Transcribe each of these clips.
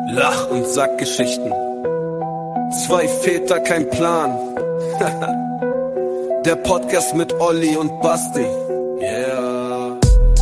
Lach- und Sackgeschichten. Zwei Väter, kein Plan. Der Podcast mit Olli und Basti. Yeah.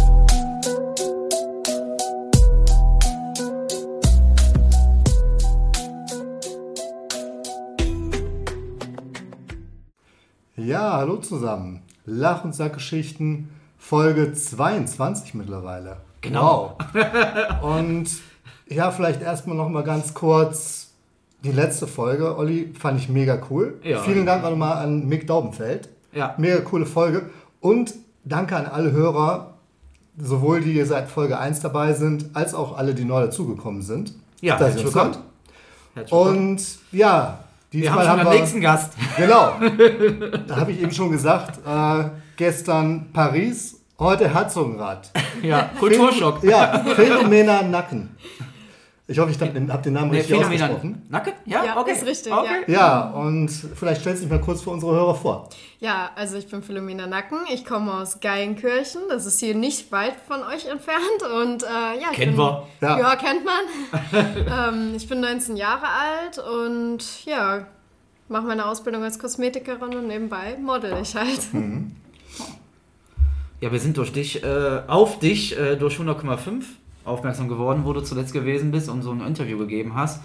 Ja, hallo zusammen. Lach- und Sackgeschichten, Folge 22 mittlerweile. Genau. Wow. Und ja, vielleicht erstmal noch mal ganz kurz die letzte Folge. Olli, fand ich mega cool. Ja. Vielen Dank auch nochmal an Mick Daubenfeld. Ja. Mega coole Folge. Und danke an alle Hörer, sowohl die seit Folge 1 dabei sind, als auch alle, die neu dazugekommen sind. Ja, dass ihr herzlich uns willkommen. hört. Herzlich willkommen. Und ja, Wir diesmal haben schon den nächsten Gast. Genau, da habe ich eben schon gesagt, gestern Paris, heute Herzogenrath. Ja, Kulturschock. Ja, Philomena Nacken. Ich hoffe, ich habe den Namen richtig Philomena ausgesprochen. Nacken? Ja, Ja, okay. ist richtig, Okay. Ja, und vielleicht stellst du dich mal kurz für unsere Hörer vor. Ja, also ich bin Philomena Nacken, ich komme aus Geilenkirchen, das ist hier nicht weit von euch entfernt und ja, ich Kennen bin, wir. Ja. Ja, kennt man. Ich bin 19 Jahre alt und ja, mache meine Ausbildung als Kosmetikerin und nebenbei model ich halt. Ja, wir sind durch dich, durch 100,5 aufmerksam geworden, wo du zuletzt gewesen bist und so ein Interview gegeben hast.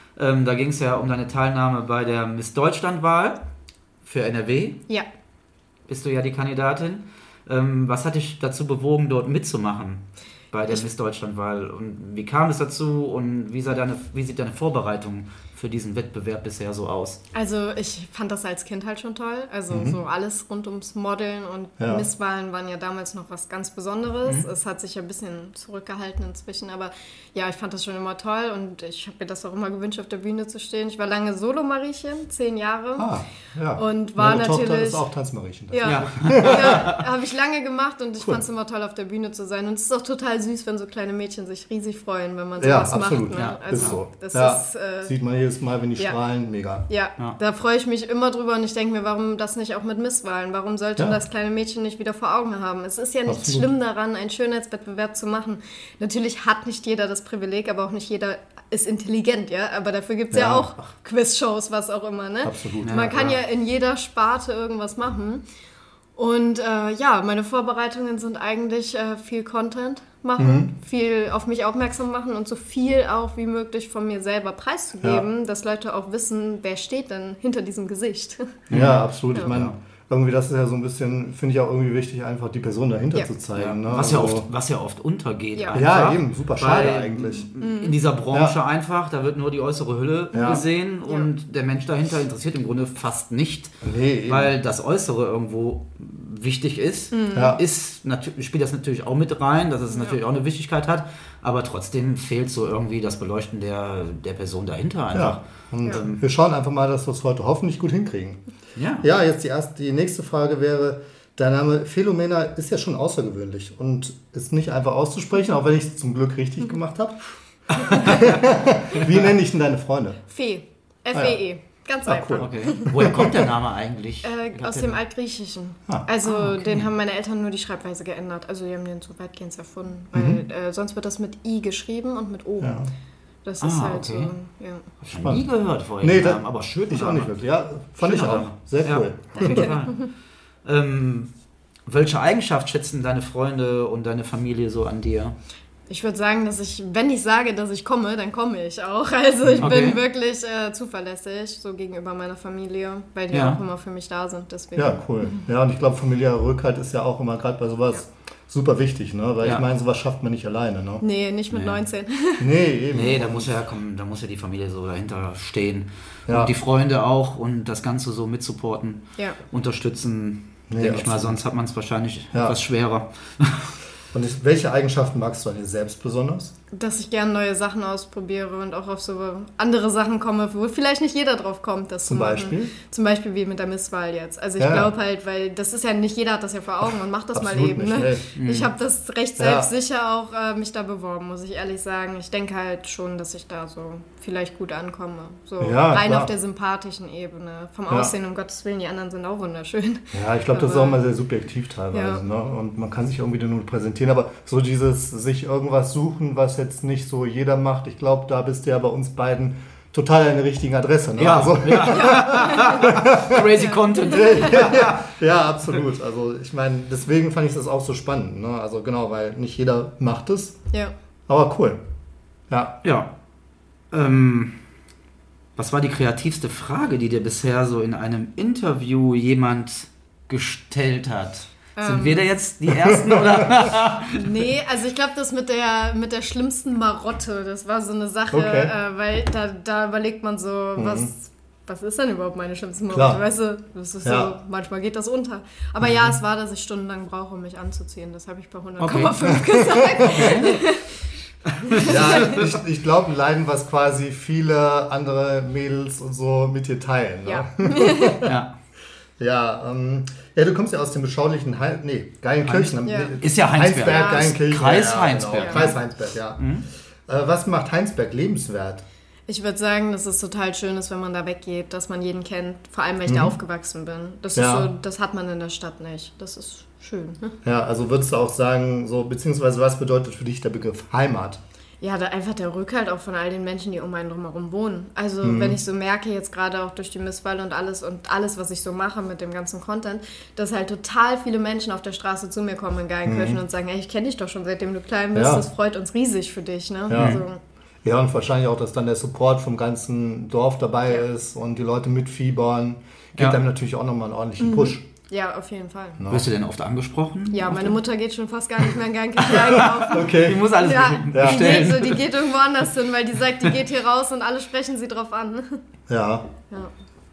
Da ging es ja um deine Teilnahme bei der Miss Deutschland-Wahl für NRW. Ja. Bist du ja die Kandidatin. Was hat dich dazu bewogen, dort mitzumachen bei der Miss Deutschland-Wahl? Und wie kam es dazu und wie sieht deine Vorbereitung für diesen Wettbewerb bisher so aus? Also ich fand das als Kind halt schon toll. Also so alles rund ums Modeln und Ja. Misswahlen waren ja damals noch was ganz Besonderes. Es hat sich ja ein bisschen zurückgehalten inzwischen, aber ja, ich fand das schon immer toll und ich habe mir das auch immer gewünscht, auf der Bühne zu stehen. Ich war lange Solo-Mariechen, 10 Jahre. Ja. Und war Meine Tochter natürlich- ist auch Tanzmariechen. Ja, ja habe ich lange gemacht und ich fand es immer toll, auf der Bühne zu sein. Und es ist auch total süß, wenn so kleine Mädchen sich riesig freuen, wenn man Ja, sowas absolut. macht. Ne? Ja, Also ist so. das Ja. ist... Sieht man jedes Mal, wenn die ja. strahlen, mega. Ja, Ja. da freue ich mich immer drüber und ich denke mir, warum das nicht auch mit Misswahlen? Warum sollte Ja. das kleine Mädchen nicht wieder vor Augen haben? Es ist ja nichts Absolut. schlimm daran, einen Schönheitswettbewerb zu machen. Natürlich hat nicht jeder das Privileg, aber auch nicht jeder ist intelligent, ja. Aber dafür gibt es ja Ja. auch Quizshows, was auch immer, ne? Absolut. Man kann ja in jeder Sparte irgendwas machen. Und ja, meine Vorbereitungen sind eigentlich viel Content machen, viel auf mich aufmerksam machen und so viel auch wie möglich von mir selber preiszugeben, dass Leute auch wissen, wer steht denn hinter diesem Gesicht. Ja, absolut. Ich Ja. meine, irgendwie das ist ja so ein bisschen, finde ich auch irgendwie wichtig, einfach die Person dahinter Ja. zu zeigen. Ne? Was ja Also- oft untergeht. Ja. einfach. Ja, eben, super schade Weil eigentlich. In dieser Branche Ja. einfach, da wird nur die äußere Hülle Ja. gesehen und der Mensch dahinter interessiert im Grunde fast nicht, Nee, eben. weil das Äußere irgendwo wichtig ist. Ja. Spielt das natürlich auch mit rein, dass es natürlich auch eine Wichtigkeit hat, aber trotzdem fehlt so irgendwie das Beleuchten der Person dahinter einfach. Ja. Und wir schauen einfach mal, dass wir es heute hoffentlich gut hinkriegen. Ja. Ja, jetzt die nächste Frage wäre, dein Name Philomena ist ja schon außergewöhnlich und ist nicht einfach auszusprechen, auch wenn ich es zum Glück richtig gemacht habe. Wie nenne ich denn deine Freunde? Fee. F-E-E. Ganz einfach. cool. Okay. Woher kommt der Name eigentlich? Aus dem Altgriechischen. Ah. Also den haben meine Eltern nur die Schreibweise geändert. Also die haben den so weitgehend erfunden. Weil sonst wird das mit I geschrieben und mit O. Ja. Das ist halt okay. so. Ja. Hab ich noch nie gehört vorher. Nee, den Namen, aber schön. Ich auch nicht wirklich. Ja, fand ich Schöner auch. Name. Sehr Ja. cool. Auf jeden Fall. Welche Eigenschaft schätzen deine Freunde und deine Familie so an dir? Ich würde sagen, dass wenn ich sage, dass ich komme, dann komme ich auch. Also ich Okay. bin wirklich zuverlässig, so gegenüber meiner Familie, weil die Ja. auch immer für mich da sind. Deswegen. Ja, cool. Ja, und ich glaube, familiärer Rückhalt ist ja auch immer gerade bei sowas super wichtig, ne? Weil Ja. ich meine, sowas schafft man nicht alleine, ne? Nee, nicht mit 19. Nee, eben. Nee, da muss ja die Familie so dahinter stehen. Ja. Und die Freunde auch und das Ganze so mitsupporten, Ja. unterstützen. Nee, Denke ich mal, absolut. sonst hat man es wahrscheinlich Ja. etwas schwerer. Und welche Eigenschaften magst du an dir selbst besonders? Dass ich gerne neue Sachen ausprobiere und auch auf so andere Sachen komme, wo vielleicht nicht jeder drauf kommt, das Zum zu machen. Beispiel? Zum Beispiel wie mit der Misswahl jetzt. Also ich Ja. glaube halt, weil das ist ja nicht jeder hat das ja vor Augen und macht das mal Absolut eben. nicht, Ne? nee. Ich habe das recht Ja. selbstsicher auch mich da beworben, muss ich ehrlich sagen. Ich denke halt schon, dass ich da so vielleicht gut ankomme. So Ja, rein klar. auf der sympathischen Ebene. Vom Ja. Aussehen, um Gottes Willen, die anderen sind auch wunderschön. Ja, ich glaube, das ist Aber- auch mal sehr subjektiv teilweise. Ja. Ne? Und man kann sich irgendwie nur präsentieren. Aber so dieses sich irgendwas suchen, was jetzt nicht so jeder macht. Ich glaube, da bist du ja bei uns beiden total an der richtigen Adresse. Ne? Ja, Also, Crazy Content. ja, absolut. Also ich meine, deswegen fand ich das auch so spannend. Ne? Also genau, weil nicht jeder macht es. Ja. Aber cool. Ja. Ja. Was war die kreativste Frage, die dir bisher so in einem Interview jemand gestellt hat? Sind wir da jetzt die Ersten, oder? Nee, also ich glaube, das mit der schlimmsten Marotte, das war so eine Sache, Okay. weil da überlegt man so, was ist denn überhaupt meine schlimmste Marotte? Klar. Weißt du, das ist Ja. so, manchmal geht das unter. Aber ja, es war, dass ich stundenlang brauche, um mich anzuziehen. Das habe ich bei 100,5 gesagt. Ja, ich glaube, ein Leiden, was quasi viele andere Mädels und so mit dir teilen. Ne? Ja. Ja. Ja, du kommst ja aus dem beschaulichen Geilenkirchen. Ja. Ist ja Heinsberg. Ja. Geilenkirchen. Kreis ja, Heinsberg. Genau. Kreis Heinsberg, ja. Was macht Heinsberg lebenswert? Ich würde sagen, dass es total schön ist, wenn man da weggeht, dass man jeden kennt, vor allem, weil ich da aufgewachsen bin. Das ist so, das hat man in der Stadt nicht. Das ist schön. Ja, also würdest du auch sagen, so, beziehungsweise was bedeutet für dich der Begriff Heimat? Ja, da einfach der Rückhalt auch von all den Menschen, die um einen drumherum wohnen. Also wenn ich so merke, jetzt gerade auch durch die Misswahl und alles, was ich so mache mit dem ganzen Content, dass halt total viele Menschen auf der Straße zu mir kommen in Geilenkirchen und sagen, ey, ich kenne dich doch schon, seitdem du klein bist, Ja. das freut uns riesig für dich. Ne? Ja. Also, Ja, und wahrscheinlich auch, dass dann der Support vom ganzen Dorf dabei Ja. ist und die Leute mitfiebern, gibt Ja. einem natürlich auch nochmal einen ordentlichen Push. ja, auf jeden Fall. Wirst du denn oft angesprochen? Ja, meine Mutter geht schon fast gar nicht mehr in Geilenkirchen einkaufen. Die Okay. muss alles Ja, bestellen. die geht irgendwo anders hin, weil die sagt, die geht hier raus und alle sprechen sie drauf an. Ja. Ja.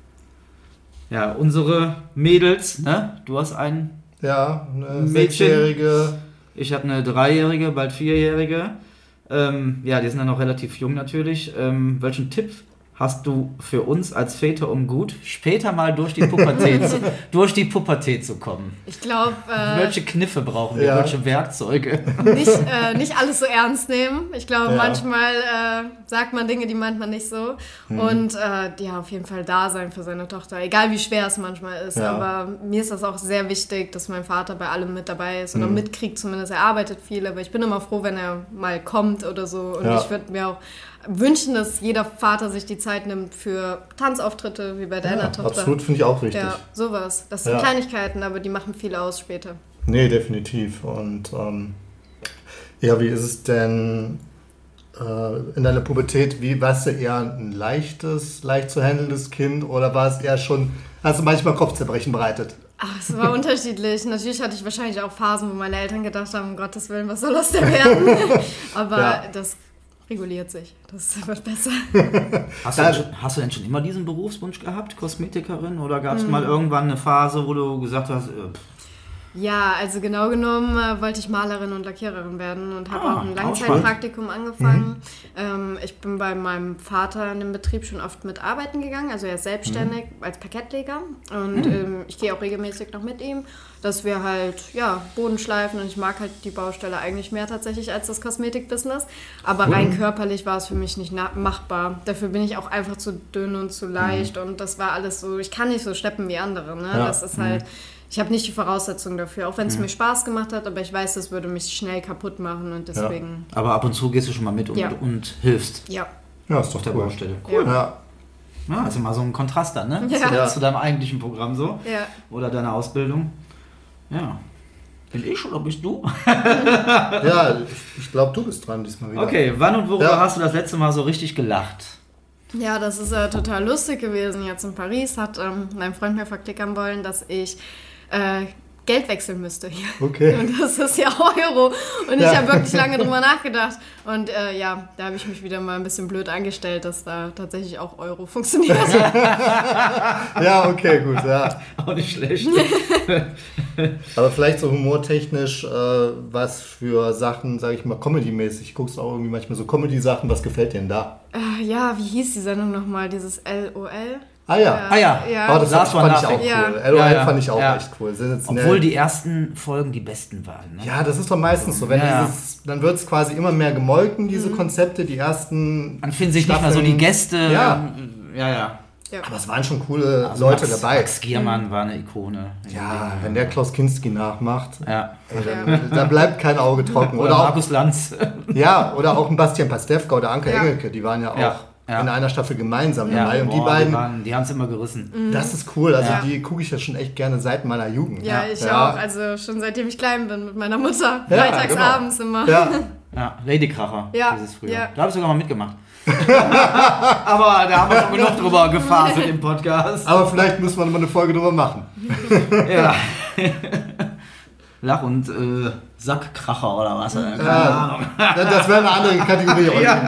Ja, unsere Mädels, ne? Du hast einen, Ja, eine Mädchen. 6-Jährige. ich habe eine 3-Jährige, bald 4-Jährige. Ja, die sind ja noch relativ jung natürlich. Welchen Tipp hast du für uns als Väter, um gut später mal durch die Pubertät zu kommen? Ich glaube, Welche Kniffe brauchen wir? Ja. Welche Werkzeuge? nicht alles so ernst nehmen. Ich glaube, Ja. manchmal sagt man Dinge, die meint man nicht so. Und ja, auf jeden Fall da sein für seine Tochter. Egal wie schwer es manchmal ist. Ja. Aber mir ist das auch sehr wichtig, dass mein Vater bei allem mit dabei ist oder mitkriegt zumindest. Er arbeitet viel, aber ich bin immer froh, wenn er mal kommt oder so. Und Ja. ich würde mir auch wünschen, dass jeder Vater sich die Zeit nimmt für Tanzauftritte, wie bei deiner Ja, Tochter. absolut, finde ich auch wichtig. Ja, sowas. Das sind Ja. Kleinigkeiten, aber die machen viel aus später. Nee, definitiv. Und ja, wie ist es denn in deiner Pubertät? Warst du eher ein leicht zu handelndes Kind oder war es eher schon, hast du manchmal Kopfzerbrechen bereitet? Ach, es war unterschiedlich. Natürlich hatte ich wahrscheinlich auch Phasen, wo meine Eltern gedacht haben, um Gottes Willen, was soll aus der werden? Aber Ja. das reguliert sich. Das wird besser. Hast du denn schon immer diesen Berufswunsch gehabt, Kosmetikerin? Oder gab es mal irgendwann eine Phase, wo du gesagt hast, Ja, also genau genommen wollte ich Malerin und Lackiererin werden und habe auch ein auch Langzeitpraktikum angefangen. Ich bin bei meinem Vater in dem Betrieb schon oft mit arbeiten gegangen, also er ist selbstständig als Parkettleger und ich gehe auch regelmäßig noch mit ihm, dass wir halt Boden schleifen und ich mag halt die Baustelle eigentlich mehr tatsächlich als das Kosmetikbusiness, aber rein körperlich war es für mich nicht machbar. Dafür bin ich auch einfach zu dünn und zu leicht und das war alles so, ich kann nicht so steppen wie andere, ne? Ja. Das ist halt... Ich habe nicht die Voraussetzungen dafür, auch wenn es mir Spaß gemacht hat, aber ich weiß, das würde mich schnell kaputt machen und deswegen, aber ab und zu gehst du schon mal mit Ja. und hilfst ja. Ja, ist doch auf der cool. Baustelle. Ja. Ja, also mal so ein Kontrast dann, ne? Ja. Zu deinem eigentlichen Programm so. Ja. Oder deiner Ausbildung. Ja. Bin ich oder bist du? Ja, ich glaube, du bist dran diesmal wieder. Okay, wann und worüber Ja. hast du das letzte Mal so richtig gelacht? Ja, das ist total lustig gewesen. Jetzt in Paris hat mein Freund mir verklickern wollen, dass ich Geld wechseln müsste hier. Okay. Und das ist ja Euro. Und ich Ja. habe wirklich lange drüber nachgedacht. Und da habe ich mich wieder mal ein bisschen blöd angestellt, dass da tatsächlich auch Euro funktioniert. Ja, okay, gut, ja. Auch nicht schlecht. Aber vielleicht so humortechnisch, was für Sachen, sage ich mal, Comedy-mäßig. Guckst du auch irgendwie manchmal so Comedy-Sachen, was gefällt dir denn da? Ja, wie hieß die Sendung nochmal? Dieses LOL? Ah ja. Ah ja. Oh, das Last fand One ich auch Laughing. cool. Ja. LOL Ja, ja. fand ich auch Ja. echt cool. Sensationell. Obwohl die ersten Folgen die besten waren. Ne? Ja, das ist doch meistens so. Wenn Ja. dann wird es quasi immer mehr gemolken, diese Konzepte, die ersten Man findet sich nicht mal so die Staffeln. Gäste. Ja. Ja, ja. Ja. Aber es waren schon coole Leute dabei. Max Giermann war eine Ikone. Ja, wenn der Klaus Kinski nachmacht, Ja. da bleibt kein Auge trocken. Oder Markus Lanz. Ja, oder auch ein Bastian Pastewka oder Anke Ja. Engelke, die waren ja auch Ja. in einer Staffel gemeinsam Ja, dabei. Und die beiden, die haben es immer gerissen. das ist cool. Also Ja. die gucke ich ja schon echt gerne seit meiner Jugend. Ja, ich auch. Also schon seitdem ich klein bin mit meiner Mutter. Ja, Freitags genau. abends immer. Ja, Ja, Ladykracher. Ja, Dieses früher. ja. Da habe ich sogar mal mitgemacht. Aber da haben wir schon genug drüber gefaselt im Podcast. aber vielleicht müssen wir noch mal eine Folge drüber machen. Ja. Lach- und Sackkracher oder was? Keine Ja. Ahnung. Das wäre eine andere Kategorie.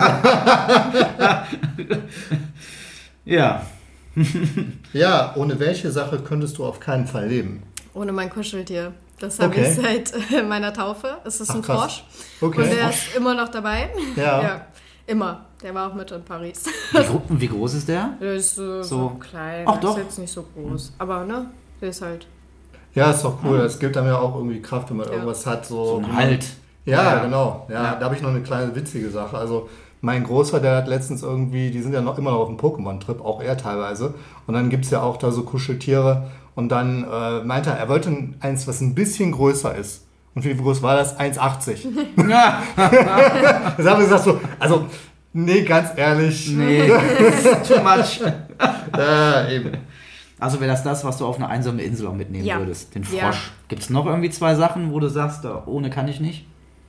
Ja. Ja, ohne welche Sache könntest du auf keinen Fall leben? Ohne mein Kuscheltier. Das habe Okay. ich seit meiner Taufe. Es ist Ach, ein krass. Frosch. Okay. Und der ist immer noch dabei. Ja. Immer. Der war auch mit in Paris. Wie groß ist der? Der ist so klein. Ach, der doch. ist jetzt nicht so groß. Aber ne, der ist halt. Ja, ist doch cool. Es gibt einem ja auch irgendwie Kraft, wenn man irgendwas hat. So ein Halt. Ja, genau. Ja, Ja. da habe ich noch eine kleine witzige Sache. Also mein Großvater, der hat letztens irgendwie, die sind ja immer noch auf dem Pokémon-Trip, auch er teilweise. Und dann gibt es ja auch da so Kuscheltiere. Und dann meinte er wollte eins, was ein bisschen größer ist. Und wie groß war das? 1,80. Ja. Das haben wir gesagt so, also, nee, ganz ehrlich. Nee, too much. Eben. Also wäre das, was du auf eine einsame Insel auch mitnehmen Ja. würdest? Den Frosch. Ja. Gibt es noch irgendwie 2 Sachen, wo du sagst, ohne kann ich nicht?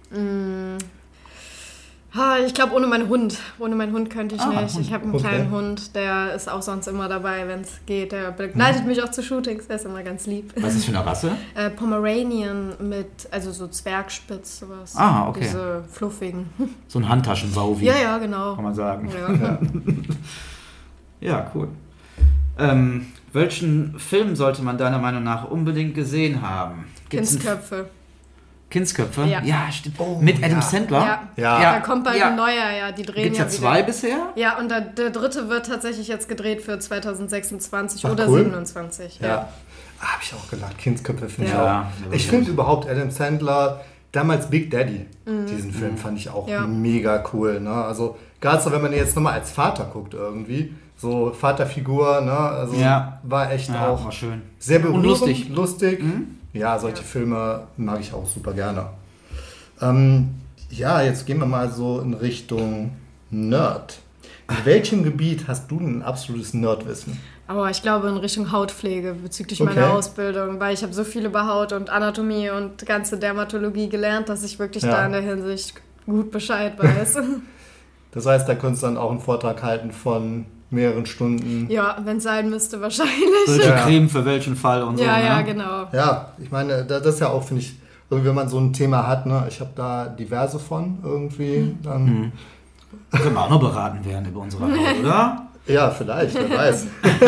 Ich glaube, ohne meinen Hund. Ohne meinen Hund könnte ich nicht. Hund. Ich habe einen Okay. kleinen Hund, der ist auch sonst immer dabei, wenn es geht. Der begleitet mich auch zu Shootings, der ist immer ganz lieb. Was ist das für eine Rasse? Pomeranian mit, also so Zwergspitz, sowas. Ah, okay. Diese fluffigen. So ein Handtaschensauvi, Ja, genau. kann man sagen. Ja. Ja, cool. Welchen Film sollte man deiner Meinung nach unbedingt gesehen haben? Gibt's einen Kindsköpfe. Kindsköpfe? Ja. Stimmt. Oh, Mit Adam ja. Sandler? Ja. Da kommt bald ein neuer, ja. Die drehen Gibt es ja ja wieder. 2 bisher? Ja, und der dritte wird tatsächlich jetzt gedreht für 2026 Ach, oder cool. 27. Ja. Habe ich auch gelacht. Kindsköpfe finde Ja. ich auch. Ich finde überhaupt Adam Sandler, damals Big Daddy, diesen Film fand ich auch Ja. mega cool. Ne? Also gerade so, wenn man jetzt nochmal als Vater guckt irgendwie, so Vaterfigur, ne? Also Ja. war echt Ja, auch war schön. sehr berührend, lustig. lustig. Ja, solche Filme mag ich auch super gerne. Ja, jetzt gehen wir mal so in Richtung Nerd. In welchem Gebiet hast du ein absolutes Nerdwissen? Aber ich glaube in Richtung Hautpflege bezüglich Okay. meiner Ausbildung, weil ich habe so viel über Haut und Anatomie und ganze Dermatologie gelernt, dass ich wirklich Ja. da in der Hinsicht gut Bescheid weiß. Das heißt, da könntest du dann auch einen Vortrag halten von mehreren Stunden. Ja, wenn es sein müsste, wahrscheinlich. Welche Ja. Creme für welchen Fall und so. Ja, ja, ne? genau. Ja, ich meine, das ist ja auch, finde ich, irgendwie, wenn man so ein Thema hat, ne, ich habe da diverse von irgendwie, dann, Können wir auch noch beraten werden über unsere Haut, oder? ja, vielleicht, wer weiß.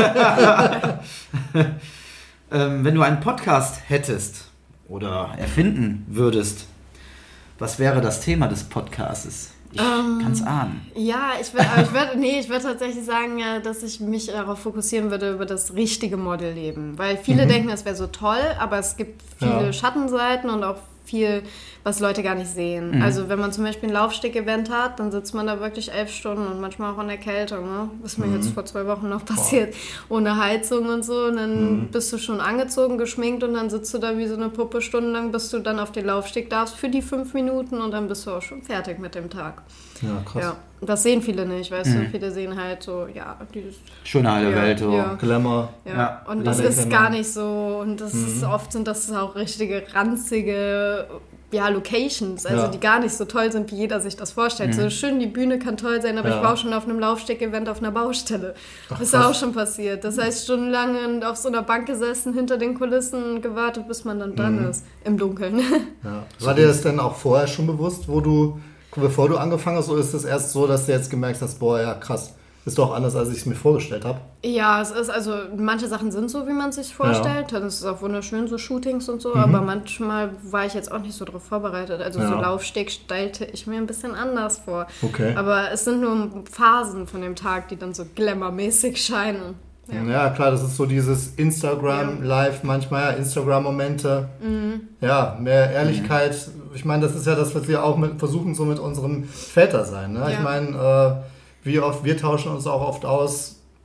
Wenn du einen Podcast hättest oder erfinden würdest, was wäre das Thema des Podcastes? Ich kann es ahnen. Ja, ich würde tatsächlich sagen, ja, dass ich mich darauf fokussieren würde, über das richtige Modelleben. Weil viele denken, das wäre so toll, aber es gibt viele Ja. Schattenseiten und auch viel, was Leute gar nicht sehen. Also wenn man zum Beispiel ein Laufsteg-Event hat, dann sitzt man da wirklich 11 Stunden und manchmal auch in der Kälte. Ne? Ist mir jetzt vor 2 Wochen noch passiert. Ohne Heizung und so. Und dann bist du schon angezogen, geschminkt und dann sitzt du da wie so eine Puppe stundenlang, bis du dann auf den Laufsteg darfst für die 5 Minuten und dann bist du auch schon fertig mit dem Tag. Ja, krass. Ja, das sehen viele nicht, weißt du. Viele sehen halt so, ja, dieses... Schöne heile Ja, Welt. So. ja. Glamour. Ja, Ja, und das leider ist kennen gar wir. nicht so. Und das ist oft sind das auch richtige ranzige Locations, also Ja. die gar nicht so toll sind, wie jeder sich das vorstellt. So schön, die Bühne kann toll sein, aber Ja. ich war auch schon auf einem Laufsteg-Event auf einer Baustelle. Ach, Das ist ja krass. auch schon passiert. Das heißt, stundenlang auf so einer Bank gesessen, hinter den Kulissen gewartet, bis man dann dran ist, im Dunkeln. Ja. War dir das denn auch vorher schon bewusst, bevor du angefangen hast, oder ist das erst so, dass du jetzt gemerkt hast, boah, ja krass, ist doch anders, als ich es mir vorgestellt habe? Ja, es ist also, manche Sachen sind so, wie man sich vorstellt. Dann ist es auch wunderschön, so Shootings und so, aber manchmal war ich jetzt auch nicht so darauf vorbereitet. Also so Ja. Laufsteg stellte ich mir ein bisschen anders vor. Okay. Aber es sind nur Phasen von dem Tag, die dann so glamourmäßig scheinen. Ja, klar, das ist so dieses Instagram-Live, manchmal ja, Instagram-Momente. Ja, mehr Ehrlichkeit. Ich meine, das ist ja das, was wir auch versuchen, so mit unserem Väter sein. Ne? Ja. Ich meine, wie oft, wir tauschen uns auch oft aus,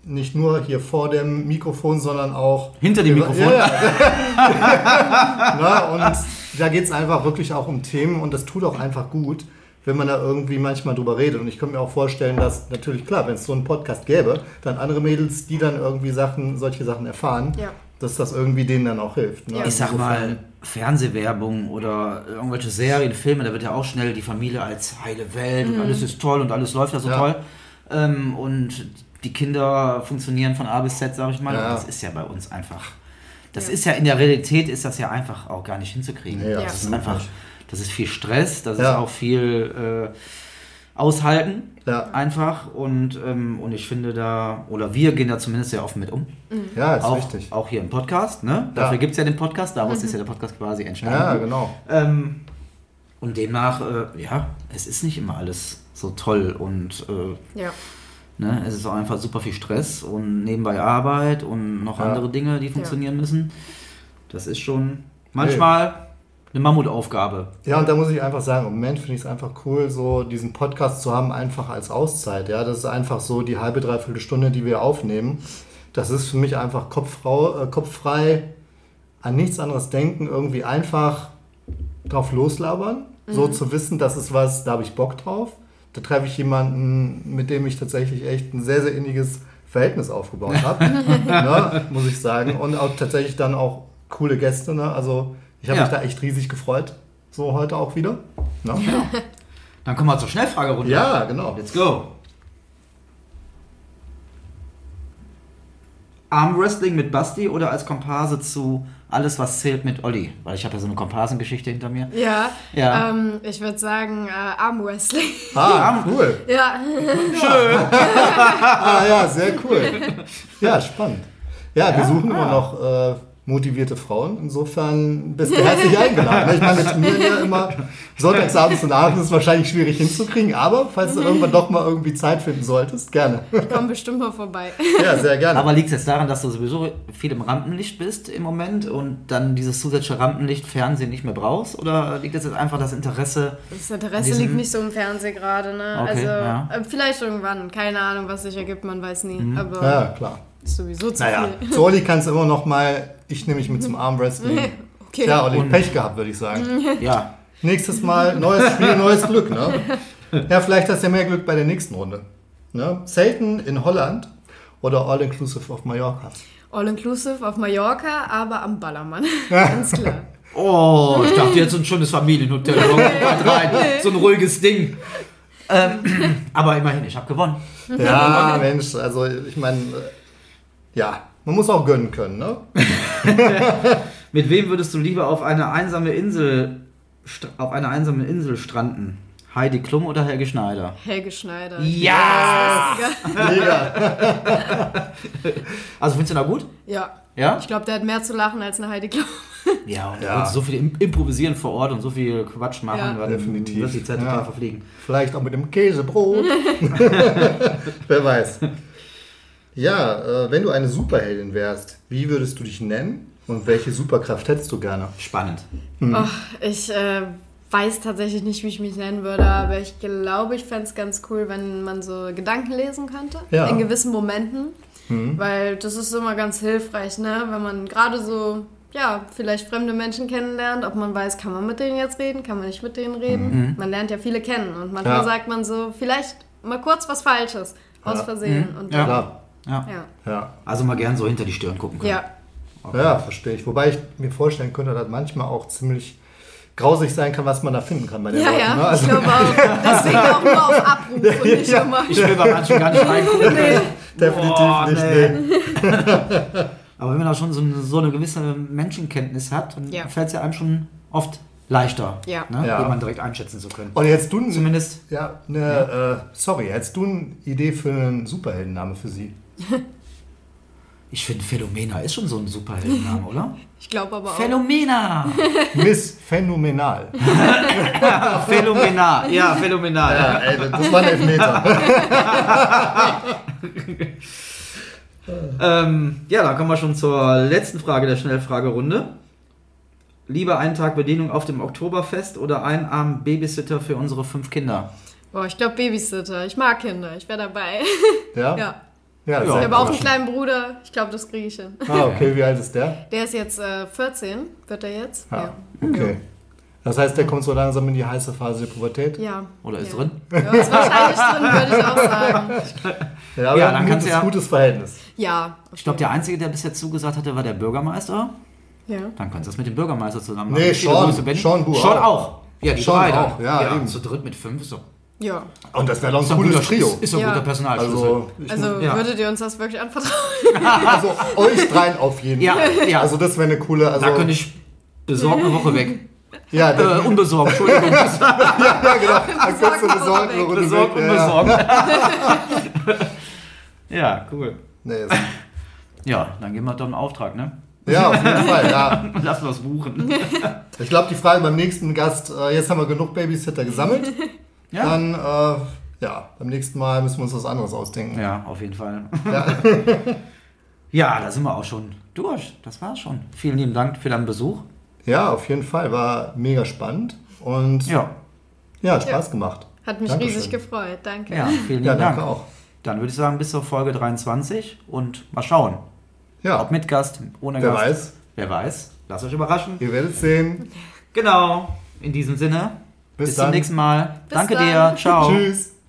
nicht nur hier vor dem Mikrofon, sondern auch Hinter dem Mikrofon. Ja. Na, und da geht es einfach wirklich auch um Themen und das tut auch einfach gut, wenn man da irgendwie manchmal drüber redet. Und ich könnte mir auch vorstellen, dass natürlich, klar, wenn es so einen Podcast gäbe, dann andere Mädels, die dann irgendwie solche Sachen erfahren, dass das irgendwie denen dann auch hilft. Ne? Ja. Ich sag mal, Fernsehwerbung oder irgendwelche Serien, Filme, da wird ja auch schnell die Familie als heile Welt und alles ist toll und alles läuft ja so toll. Und die Kinder funktionieren von A bis Z, sag ich mal. Ja. Und das ist ja bei uns einfach. Das ist ja in der Realität ist das ja einfach auch gar nicht hinzukriegen. Ja, das ist absolut einfach, nicht. das ist viel Stress, das ist auch viel Aushalten. Einfach und ich finde oder wir gehen da zumindest sehr offen mit um. Ja, ist auch, richtig. Auch hier im Podcast, ne? Dafür gibt es ja den Podcast, daraus ist ja der Podcast quasi entstanden. Ja, genau. Und demnach, es ist nicht immer alles so toll und ne, es ist auch einfach super viel Stress und nebenbei Arbeit und noch andere Dinge, die funktionieren müssen. Das ist schon manchmal eine Mammutaufgabe. Ja, und da muss ich einfach sagen, im Moment finde ich es einfach cool, so diesen Podcast zu haben, einfach als Auszeit. Ja, das ist einfach so die halbe, dreiviertel Stunde, die wir aufnehmen. Das ist für mich einfach kopffrei, an nichts anderes denken, irgendwie einfach drauf loslabern. So zu wissen, das ist was, da habe ich Bock drauf. Da treffe ich jemanden, mit dem ich tatsächlich echt ein sehr, sehr inniges Verhältnis aufgebaut habe, ne, muss ich sagen. Und auch tatsächlich dann auch coole Gäste. Ne? Also ich habe mich da echt riesig gefreut, so heute auch wieder. Ne? Dann kommen wir zur Schnellfragerunde. Ja, genau. Let's go. Armwrestling mit Basti oder als Komparse zu Alles, was zählt mit Olli? Weil ich habe ja so eine Komparsengeschichte hinter mir. Ja, Ja. Ich würde sagen Armwrestling. Cool. Ja. Ja, sehr cool. Ja, spannend. Ja, wir suchen immer noch motivierte Frauen. Insofern bist du herzlich eingeladen. Ich meine, wir trainieren ja immer sonntagsabends und abends, ist wahrscheinlich schwierig hinzukriegen, aber falls du irgendwann doch mal irgendwie Zeit finden solltest, gerne. Ich komme bestimmt mal vorbei. Ja, sehr gerne. Aber liegt es jetzt daran, dass du sowieso viel im Rampenlicht bist im Moment und dann dieses zusätzliche Rampenlicht Fernsehen nicht mehr brauchst? Oder liegt es jetzt einfach das Interesse? Das Interesse liegt nicht so im Fernsehen gerade, ne? Okay, also vielleicht irgendwann, keine Ahnung, was sich ergibt, man weiß nie. Aber Ja, klar. ist sowieso zu Naja, viel. zu Olli kannst du immer noch mal, ich nehme mich mit zum Armwrestling. Okay. Ja, Olli, Pech gehabt, würde ich sagen. Ja. Nächstes Mal neues Spiel, neues Glück, ne? Ja, vielleicht hast du ja mehr Glück bei der nächsten Runde. Ne? Zelten in Holland oder All-Inclusive auf Mallorca? All-inclusive auf Mallorca, aber am Ballermann. Ganz klar. Oh, ich dachte jetzt ein schönes Familienhotel. So ein ruhiges Ding. Aber immerhin, ich habe gewonnen. Ja, Mensch, also ich meine, ja, man muss auch gönnen können, ne? Mit wem würdest du lieber auf eine einsame Insel stranden? Heidi Klum oder Helge Schneider? Helge Schneider. Ja! Mega. Also findest du da gut? Ja. Ja? Ich glaube, der hat mehr zu lachen als eine Heidi Klum. Ja, und Ja. so viel improvisieren vor Ort und so viel Quatsch machen, Ja. dann Definitiv. wird die Zeit total Ja. verfliegen. Vielleicht auch mit dem Käsebrot. Wer weiß. Ja, wenn du eine Superheldin wärst, wie würdest du dich nennen und welche Superkraft hättest du gerne? Spannend. Oh, ich weiß tatsächlich nicht, wie ich mich nennen würde, aber ich glaube, ich fände es ganz cool, wenn man so Gedanken lesen könnte. Ja. In gewissen Momenten. Weil das ist immer ganz hilfreich, ne? Wenn man gerade so, ja, vielleicht fremde Menschen kennenlernt, ob man weiß, kann man mit denen jetzt reden, kann man nicht mit denen reden. Man lernt ja viele kennen und manchmal sagt man so, vielleicht mal kurz was Falsches aus Versehen. Und dann, Klar. Ja. Ja. Also mal gern so hinter die Stirn gucken können. ja. Ja, verstehe ich. Wobei ich mir vorstellen könnte, dass manchmal auch ziemlich grausig sein kann, was man da finden kann bei den Ja, Leuten. ja, Ne? Also, ich glaube auch. Deswegen auch nur auf Abruf und nicht Ja. immer. Ich will bei manchen gar nicht reingucken. definitiv Boah, nicht. nee. Nee. Aber wenn man da schon so eine gewisse Menschenkenntnis hat, dann fällt es ja einem schon oft leichter, Ja. ne? Ja. Jemanden direkt einschätzen zu können. Und jetzt du, Zumindest, hättest du eine Idee für einen Superheldenname für sie? ich finde Philomena ist schon so ein Superheldenname, oder? Ich glaube aber auch. Philomena! Miss Phänomenal. Phänomenal, ja, phänomenal. Ja, ey, das war ein Elfmeter. Ja, dann kommen wir schon zur letzten Frage der Schnellfragerunde. Lieber einen Tag Bedienung auf dem Oktoberfest oder einen Abend Babysitter für unsere 5 Kinder? Boah, ich glaube Babysitter. Ich mag Kinder. Ich wäre dabei. Ja? Ja. Ja, Ja. Ich sehr habe auch einen cool. kleinen Bruder, ich glaube, das kriege ich hin. Ah, okay, wie alt ist der? Der ist jetzt 14, wird er jetzt? Ah, okay. Das heißt, der kommt so langsam in die heiße Phase der Pubertät? Ja. Oder ist ja. drin? Ja, ist wahrscheinlich drin, würde ich auch sagen. Ja, aber Ja, ja, dann ein kannst gutes, du ja- gutes Verhältnis. Ja. Ich glaube, der Einzige, der bis jetzt zugesagt hatte, war der Bürgermeister. Ja. Dann kannst du das mit dem Bürgermeister zusammen machen. Nee, Viele Sean. Grüße, Benny. Sean Bu Sean auch. auch. Ja, die Sean drei dann. auch, ja, eben. zu dritt mit 5 ist doch Ja. Und das wäre doch ein ist ein cooles guter Trio. Ist doch ein Ja. guter Personalschlüssel. Also, Also Ja. würdet ihr uns das wirklich anvertrauen? also euch dreien auf jeden Ja, Fall. ja. Also das wäre eine coole... Also, Da könnte ich besorgt eine Woche weg. ja, der, Unbesorgt, Entschuldigung. ja, genau. Dann kannst du besorgt eine Runde Besorgt, weg. Ja, ja. unbesorgt. Ja, cool. Nee, Ja, dann geben wir doch einen Auftrag, ne? ja, auf jeden Fall, ja. Lassen wir es buchen. Ich glaube, die Frage beim nächsten Gast, jetzt haben wir genug Babysitter gesammelt. Ja. Dann, ja, beim nächsten Mal müssen wir uns was anderes ausdenken. Ja, auf jeden Fall. Ja. Ja, da sind wir auch schon durch. Das war's schon. Vielen lieben Dank für deinen Besuch. Ja, auf jeden Fall. War mega spannend und Ja, ja hat Spaß gemacht. Hat mich Dankeschön. riesig gefreut, danke. ja, vielen Ja, lieben Dank. danke auch. Dann würde ich sagen, bis zur Folge 23 und mal schauen. Ja, Ob mit Gast, ohne wer Gast. weiß. Wer weiß. Lasst euch überraschen. Ihr werdet sehen. Genau. In diesem Sinne. Bis zum dann. nächsten Mal. Bis Danke dann. dir. Ciao. Tschüss.